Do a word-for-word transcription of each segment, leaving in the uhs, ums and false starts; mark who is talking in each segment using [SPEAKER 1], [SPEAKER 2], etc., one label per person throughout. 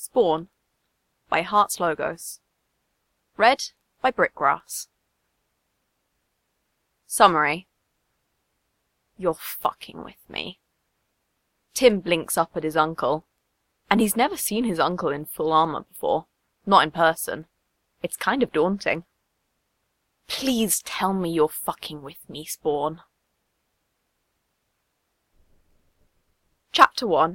[SPEAKER 1] Spawn by Hearts Logos. Read by Brickgrass. Summary. You're fucking with me. Tim blinks up at his uncle, and he's never seen his uncle in full armor before, not in person. It's kind of daunting. Please tell me you're fucking with me, Spawn. Chapter one.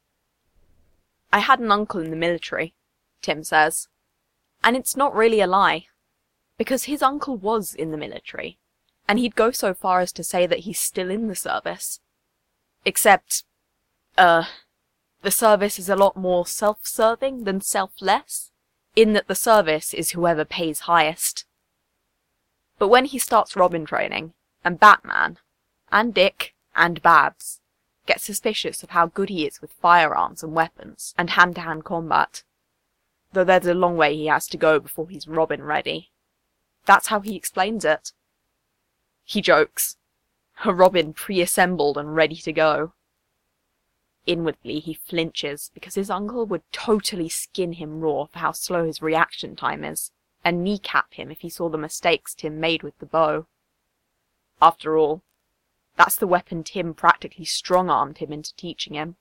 [SPEAKER 1] I had an uncle in the military, Tim says. And it's not really a lie, because his uncle was in the military, and he'd go so far as to say that he's still in the service. Except, uh, the service is a lot more self-serving than selfless, in that the service is whoever pays highest. But when he starts Robin training, and Batman, and Dick, and Babs get suspicious of how good he is with firearms and weapons, and hand-to-hand combat, though there's a long way he has to go before he's Robin ready. That's how he explains it. He jokes, a Robin pre-assembled and ready to go. Inwardly he flinches, because his uncle would totally skin him raw for how slow his reaction time is, and kneecap him if he saw the mistakes Tim made with the bow. After all, that's the weapon Tim practically strong-armed him into teaching him.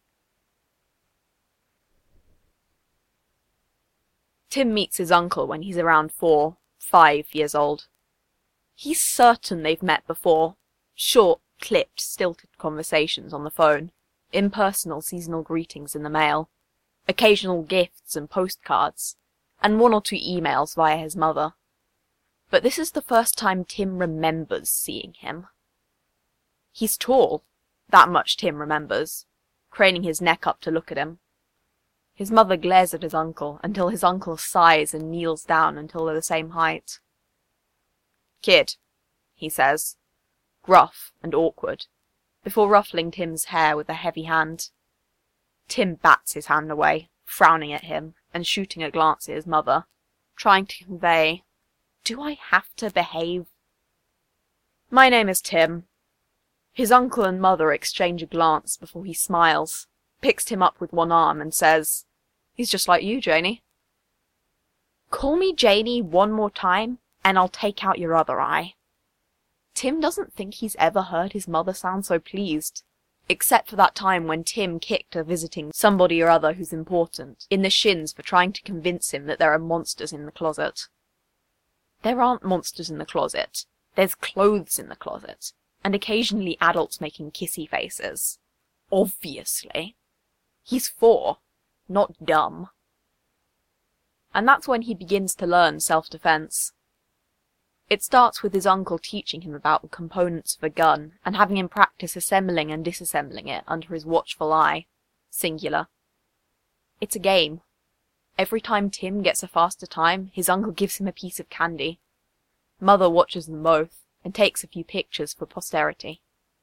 [SPEAKER 1] Tim meets his uncle when he's around four, five years old. He's certain they've met before. Short, clipped, stilted conversations on the phone, impersonal seasonal greetings in the mail, occasional gifts and postcards, and one or two emails via his mother. But this is the first time Tim remembers seeing him. He's tall, that much Tim remembers, craning his neck up to look at him. His mother glares at his uncle until his uncle sighs and kneels down until they're the same height. "Kid," he says, gruff and awkward, before ruffling Tim's hair with a heavy hand. Tim bats his hand away, frowning at him and shooting a glance at his mother, trying to convey, "Do I have to behave?" "My name is Tim." His uncle and mother exchange a glance before he smiles, picks Tim up with one arm and says, "He's just like you, Janie." "Call me Janie one more time, and I'll take out your other eye." Tim doesn't think he's ever heard his mother sound so pleased, except for that time when Tim kicked her visiting somebody or other who's important in the shins for trying to convince him that there are monsters in the closet. There aren't monsters in the closet. There's clothes in the closet, and occasionally adults making kissy faces. Obviously. He's four, not dumb. And that's when he begins to learn self-defense. It starts with his uncle teaching him about the components of a gun, and having him practice assembling and disassembling it under his watchful eye, singular. It's a game. Every time Tim gets a faster time, his uncle gives him a piece of candy. Mother watches them both, and takes a few pictures for posterity.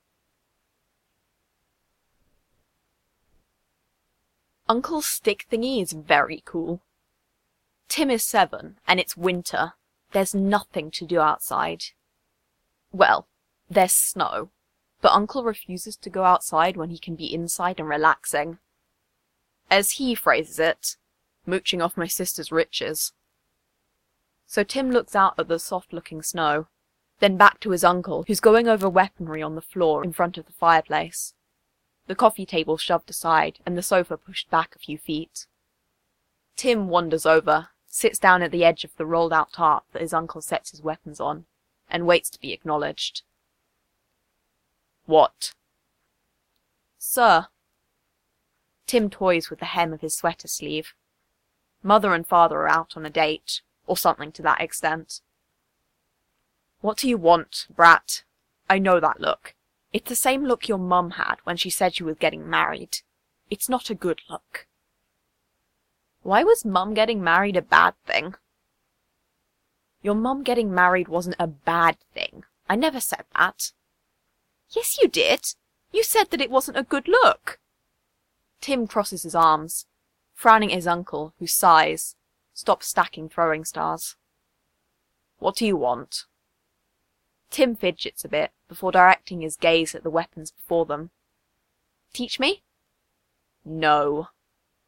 [SPEAKER 1] Uncle's stick thingy is very cool. Tim is seven, and it's winter. There's nothing to do outside. Well, there's snow, but Uncle refuses to go outside when he can be inside and relaxing. As he phrases it, mooching off my sister's riches. So Tim looks out at the soft-looking snow, then back to his uncle, who's going over weaponry on the floor in front of the fireplace. The coffee table shoved aside, and the sofa pushed back a few feet. Tim wanders over, sits down at the edge of the rolled-out tarp that his uncle sets his weapons on, and waits to be acknowledged. "What?" "Sir." Tim toys with the hem of his sweater sleeve. Mother and father are out on a date, or something to that extent. "What do you want, brat? I know that look. It's the same look your mum had when she said she was getting married. It's not a good look." Why was Mum getting married a bad thing? Your mum getting married wasn't a bad thing. I never said that. Yes, you did. You said that it wasn't a good look. Tim crosses his arms, frowning at his uncle, who sighs, stops stacking throwing stars. "What do you want?" Tim fidgets a bit, before directing his gaze at the weapons before them. "Teach me?" "No."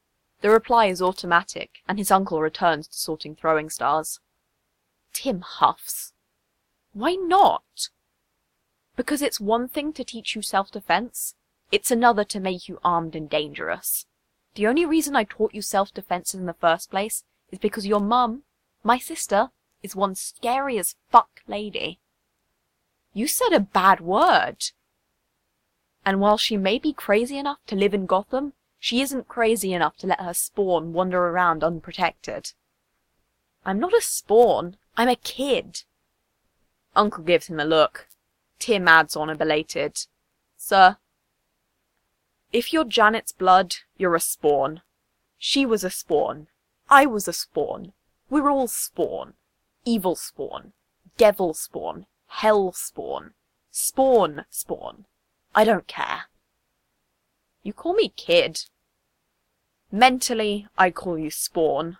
[SPEAKER 1] The reply is automatic, and his uncle returns to sorting throwing stars. Tim huffs. Why not? Because it's one thing to teach you self-defense, it's another to make you armed and dangerous. The only reason I taught you self-defense in the first place is because your mum, my sister, is one scary as fuck lady. You said a bad word. And while she may be crazy enough to live in Gotham, she isn't crazy enough to let her spawn wander around unprotected. I'm not a spawn, I'm a kid. Uncle gives him a look. Tim adds on a belated, Sir, if you're Janet's blood, you're a spawn. She was a spawn. I was a spawn. We're all spawn. Evil spawn. Devil spawn. Hell spawn. Spawn spawn. I don't care. You call me kid. Mentally, I call you spawn.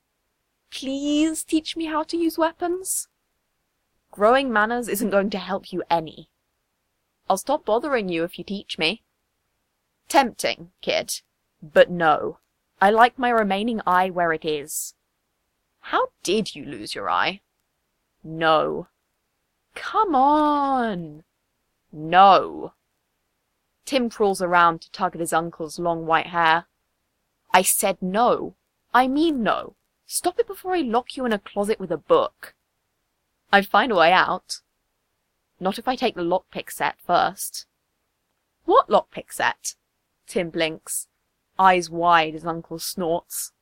[SPEAKER 1] Please teach me how to use weapons? Growing manners isn't going to help you any. I'll stop bothering you if you teach me. Tempting, kid. But no. I like my remaining eye where it is. How did you lose your eye? No. Come on. No. Tim crawls around to tug at his uncle's long white hair. I said no. I mean no. Stop it before I lock you in a closet with a book. I'd find a way out. Not if I take the lockpick set first. What lockpick set? Tim blinks, eyes wide as Uncle snorts.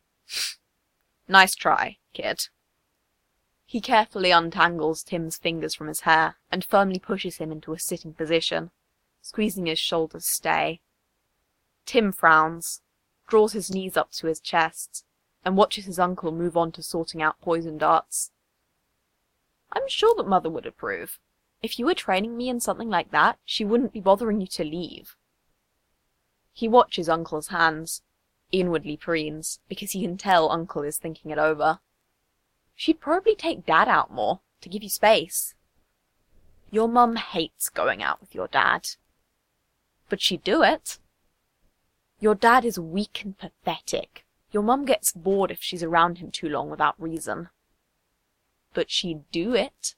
[SPEAKER 1] Nice try, kid. He carefully untangles Tim's fingers from his hair and firmly pushes him into a sitting position, squeezing his shoulders stay. Tim frowns, draws his knees up to his chest, and watches his uncle move on to sorting out poison darts. I'm sure that Mother would approve. If you were training me in something like that, she wouldn't be bothering you to leave. He watches Uncle's hands, inwardly preens, because he can tell Uncle is thinking it over. She'd probably take Dad out more, to give you space. Your mum hates going out with your dad. But she'd do it. Your dad is weak and pathetic. Your mum gets bored if she's around him too long without reason. But she'd do it.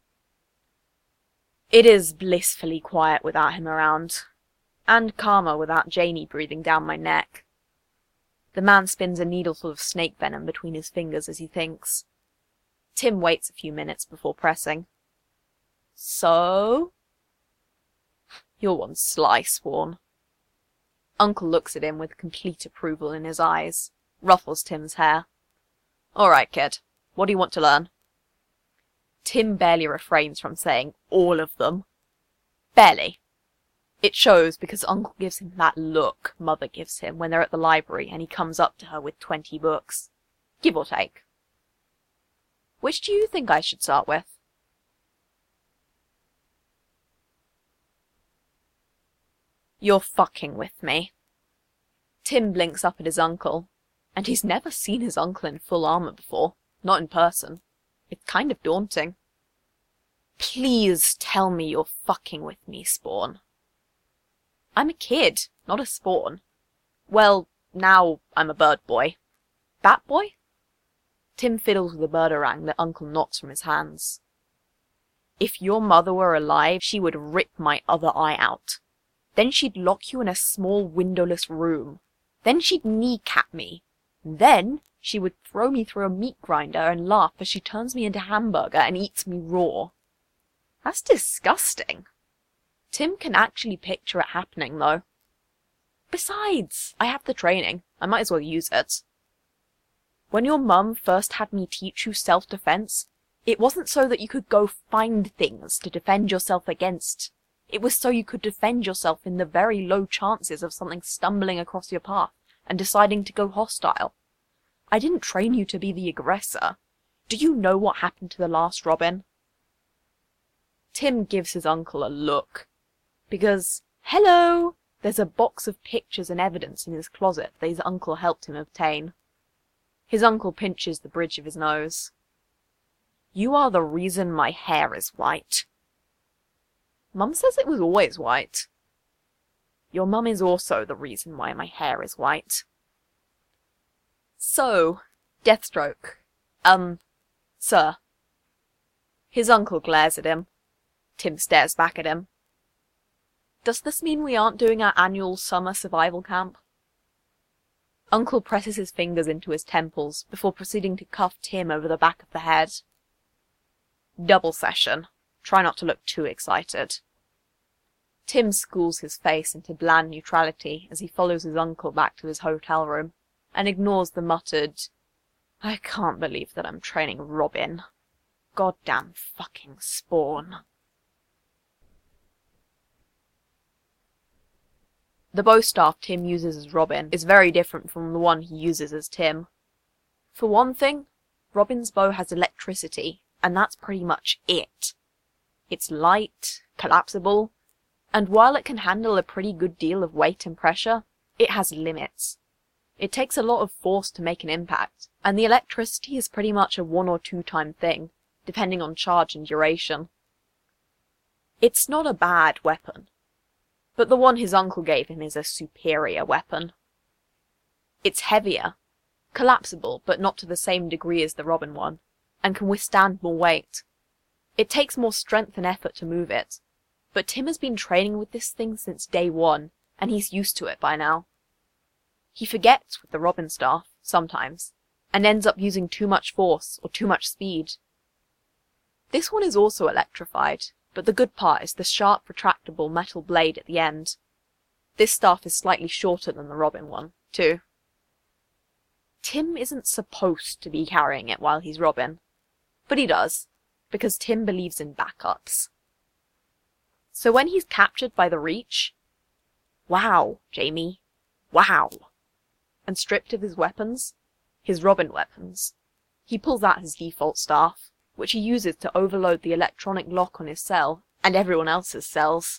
[SPEAKER 1] It is blissfully quiet without him around, and calmer without Janie breathing down my neck. The man spins a needle full of snake venom between his fingers as he thinks. Tim waits a few minutes before pressing. So? You're one sly spawn. Uncle looks at him with complete approval in his eyes, ruffles Tim's hair. All right, kid. What do you want to learn? Tim barely refrains from saying all of them. Barely. It shows because Uncle gives him that look Mother gives him when they're at the library and he comes up to her with twenty books. Give or take. Which do you think I should start with? You're fucking with me. Tim blinks up at his uncle, and he's never seen his uncle in full armor before, not in person. It's kind of daunting. Please tell me you're fucking with me, Spawn. I'm a kid, not a spawn. Well, now I'm a bird boy. Bat boy? Tim fiddles with a bird-orang that Uncle knocks from his hands. If your mother were alive, she would rip my other eye out. Then she'd lock you in a small windowless room. Then she'd kneecap me. Then she would throw me through a meat grinder and laugh as she turns me into hamburger and eats me raw. That's disgusting. Tim can actually picture it happening, though. Besides, I have the training. I might as well use it. When your mum first had me teach you self-defense, it wasn't so that you could go find things to defend yourself against. It was so you could defend yourself in the very low chances of something stumbling across your path and deciding to go hostile. I didn't train you to be the aggressor. Do you know what happened to the last Robin? Tim gives his uncle a look. Because, hello, there's a box of pictures and evidence in his closet that his uncle helped him obtain. His uncle pinches the bridge of his nose. You are the reason my hair is white. Mum says it was always white. Your mum is also the reason why my hair is white. So, Deathstroke. Um, sir. His uncle glares at him. Tim stares back at him. Does this mean we aren't doing our annual summer survival camp? Uncle presses his fingers into his temples before proceeding to cuff Tim over the back of the head. Double session. Try not to look too excited. Tim schools his face into bland neutrality as he follows his uncle back to his hotel room, and ignores the muttered, I can't believe that I'm training Robin. Goddamn fucking Spawn. The bow staff Tim uses as Robin is very different from the one he uses as Tim. For one thing, Robin's bow has electricity, and that's pretty much it. It's light, collapsible, and while it can handle a pretty good deal of weight and pressure, it has limits. It takes a lot of force to make an impact, and the electricity is pretty much a one or two time thing, depending on charge and duration. It's not a bad weapon, but the one his uncle gave him is a superior weapon. It's heavier, collapsible but not to the same degree as the Robin one, and can withstand more weight. It takes more strength and effort to move it, but Tim has been training with this thing since day one, and he's used to it by now. He forgets with the Robin staff, sometimes, and ends up using too much force or too much speed. This one is also electrified, but the good part is the sharp retractable metal blade at the end. This staff is slightly shorter than the Robin one, too. Tim isn't supposed to be carrying it while he's Robin, but he does, because Tim believes in backups. So when he's captured by the Reach, wow, Jamie, wow, and stripped of his weapons, his Robin weapons, he pulls out his default staff, which he uses to overload the electronic lock on his cell and everyone else's cells.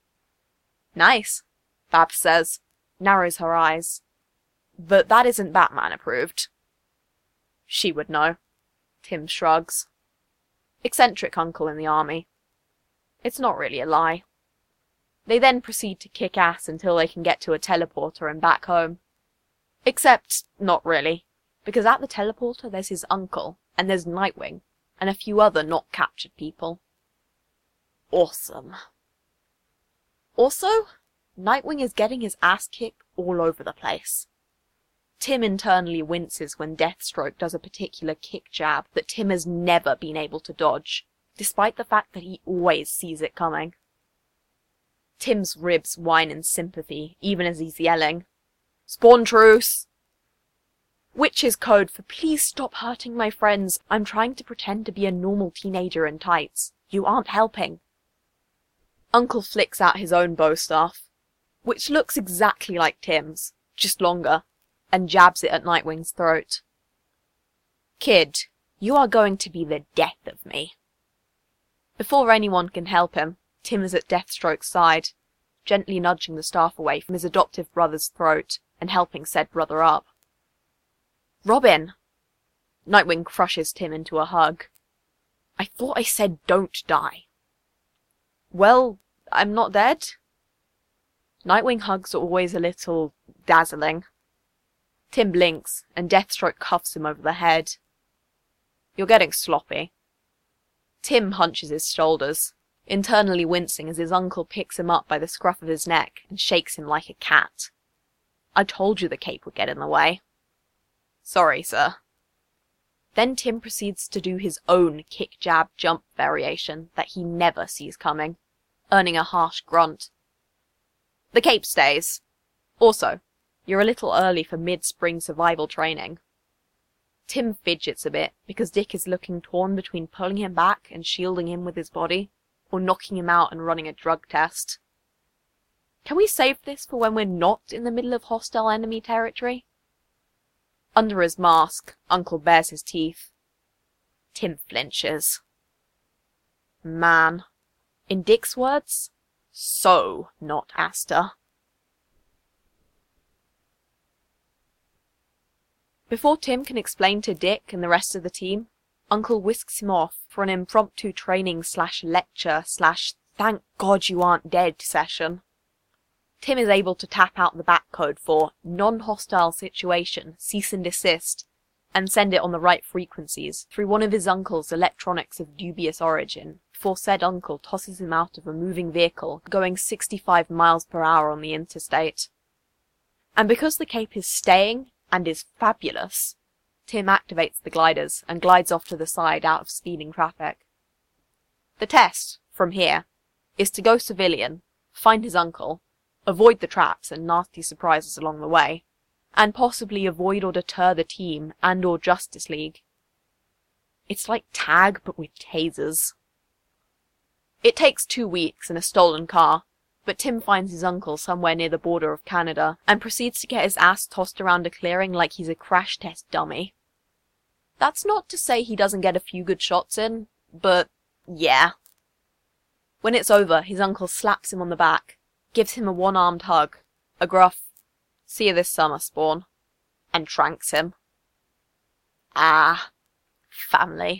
[SPEAKER 1] Nice, Babs says, narrows her eyes. But that isn't Batman approved. She would know. Tim shrugs. Eccentric uncle in the army. It's not really a lie. They then proceed to kick ass until they can get to a teleporter and back home. Except, not really, because at the teleporter there's his uncle, and there's Nightwing, and a few other not captured people. Awesome. Also, Nightwing is getting his ass kicked all over the place. Tim internally winces when Deathstroke does a particular kick jab that Tim has never been able to dodge, despite the fact that he always sees it coming. Tim's ribs whine in sympathy, even as he's yelling, Spawn truce! Which is code for please stop hurting my friends, I'm trying to pretend to be a normal teenager in tights. You aren't helping. Uncle flicks out his own bow staff, which looks exactly like Tim's, just longer, and jabs it at Nightwing's throat. Kid, you are going to be the death of me. Before anyone can help him, Tim is at Deathstroke's side, gently nudging the staff away from his adoptive brother's throat and helping said brother up. Robin! Nightwing crushes Tim into a hug. I thought I said don't die. Well, I'm not dead. Nightwing hugs are always a little dazzling. Tim blinks, and Deathstroke cuffs him over the head. You're getting sloppy. Tim hunches his shoulders, internally wincing as his uncle picks him up by the scruff of his neck and shakes him like a cat. I told you the cape would get in the way. Sorry, sir. Then Tim proceeds to do his own kick-jab-jump variation that he never sees coming, earning a harsh grunt. The cape stays. Also, you're a little early for mid-spring survival training. Tim fidgets a bit, because Dick is looking torn between pulling him back and shielding him with his body, or knocking him out and running a drug test. Can we save this for when we're not in the middle of hostile enemy territory? Under his mask, Uncle bares his teeth. Tim flinches. Man. In Dick's words, so not Asta. Before Tim can explain to Dick and the rest of the team, Uncle whisks him off for an impromptu training slash lecture slash thank God you aren't dead session. Tim is able to tap out the back code for non-hostile situation, cease and desist, and send it on the right frequencies through one of his uncle's electronics of dubious origin, before said uncle tosses him out of a moving vehicle going sixty-five miles per hour on the interstate. And because the cape is staying and is fabulous, Tim activates the gliders and glides off to the side out of speeding traffic. The test, from here, is to go civilian, find his uncle, avoid the traps and nasty surprises along the way, and possibly avoid or deter the team and or Justice League. It's like tag but with tasers. It takes two weeks and a stolen car, but Tim finds his uncle somewhere near the border of Canada and proceeds to get his ass tossed around a clearing like he's a crash test dummy. That's not to say he doesn't get a few good shots in, but yeah. When it's over, his uncle slaps him on the back, gives him a one-armed hug, a gruff, "See you this summer, Spawn," and tranks him. Ah, family.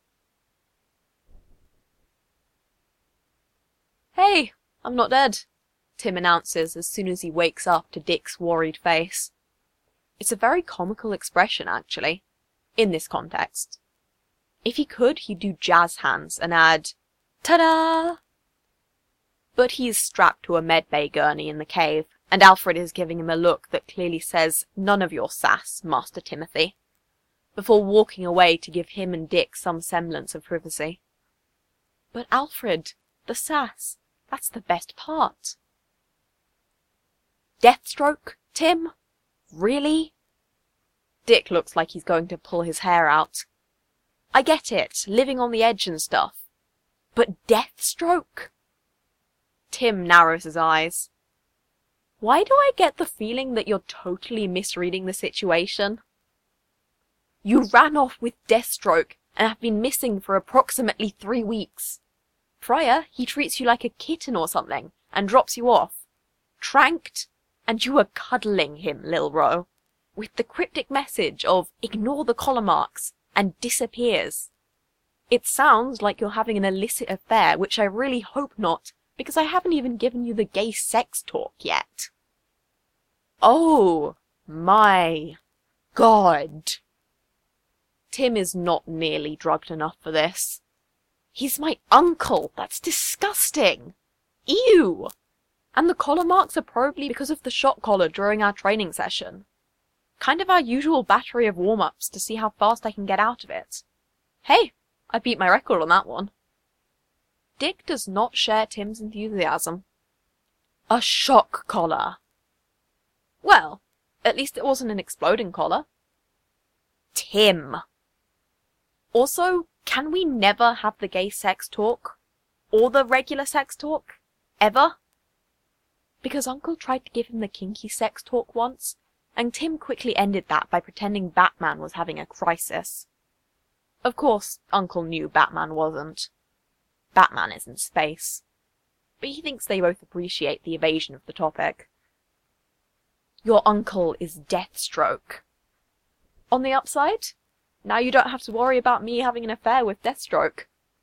[SPEAKER 1] "Hey, I'm not dead," Tim announces as soon as he wakes up to Dick's worried face. It's a very comical expression, actually, in this context. If he could, he'd do jazz hands and add, "Ta-da!" But he's strapped to a medbay gurney in the cave, and Alfred is giving him a look that clearly says, "None of your sass, Master Timothy," before walking away to give him and Dick some semblance of privacy. But Alfred, the sass, that's the best part. Deathstroke, Tim? Really? Dick looks like he's going to pull his hair out. I get it, living on the edge and stuff. But Deathstroke? Tim narrows his eyes. Why do I get the feeling that you're totally misreading the situation? You ran off with Deathstroke and have been missing for approximately three weeks. Prior, he treats you like a kitten or something and drops you off. Tranked, and you were cuddling him, Lil Ro, with the cryptic message of "ignore the collar marks," and disappears. It sounds like you're having an illicit affair, which I really hope not, because I haven't even given you the gay sex talk yet. Oh my God. Tim is not nearly drugged enough for this. He's my uncle. That's disgusting. Ew. And the collar marks are probably because of the shot collar during our training session. Kind of our usual battery of warm-ups to see how fast I can get out of it. Hey, I beat my record on that one. Dick does not share Tim's enthusiasm. A shock collar. Well, at least it wasn't an exploding collar. Tim. Also, can we never have the gay sex talk? Or the regular sex talk? Ever? Because Uncle tried to give him the kinky sex talk once, and Tim quickly ended that by pretending Batman was having a crisis. Of course, Uncle knew Batman wasn't. Batman is in space. But he thinks they both appreciate the evasion of the topic. Your uncle is Deathstroke. On the upside, now you don't have to worry about me having an affair with Deathstroke.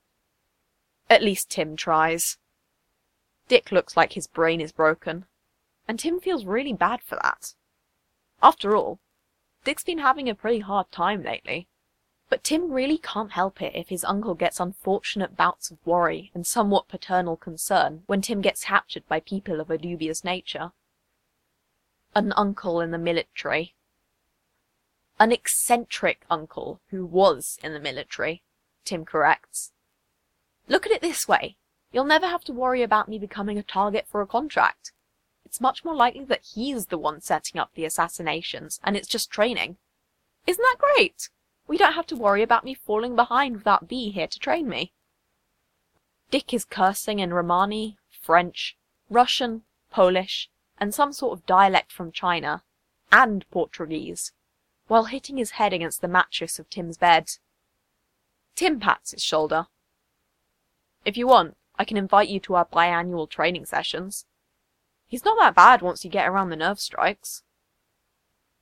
[SPEAKER 1] At least Tim tries. Dick looks like his brain is broken, and Tim feels really bad for that. After all, Dick's been having a pretty hard time lately. But Tim really can't help it if his uncle gets unfortunate bouts of worry and somewhat paternal concern when Tim gets captured by people of a dubious nature. An uncle in the military. An eccentric uncle who was in the military, Tim corrects. Look at it this way. You'll never have to worry about me becoming a target for a contract. It's much more likely that he's the one setting up the assassinations, and it's just training. Isn't that great? We don't have to worry about me falling behind without B here to train me. Dick is cursing in Romani, French, Russian, Polish, and some sort of dialect from China, and Portuguese, while hitting his head against the mattress of Tim's bed. Tim pats his shoulder. If you want, I can invite you to our biannual training sessions. He's not that bad once you get around the nerve strikes.